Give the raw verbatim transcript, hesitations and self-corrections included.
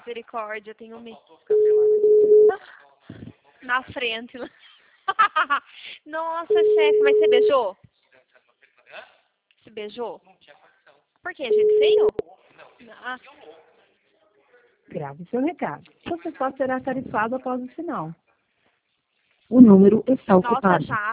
Misericórdia, eu tenho medo. Na frente. Nossa, chefe, mas você beijou? Você beijou? Por quê, gente? Feio? Ah, Grave seu recado. Você só será tarifado após o sinal. O número está nossa, ocupado. já.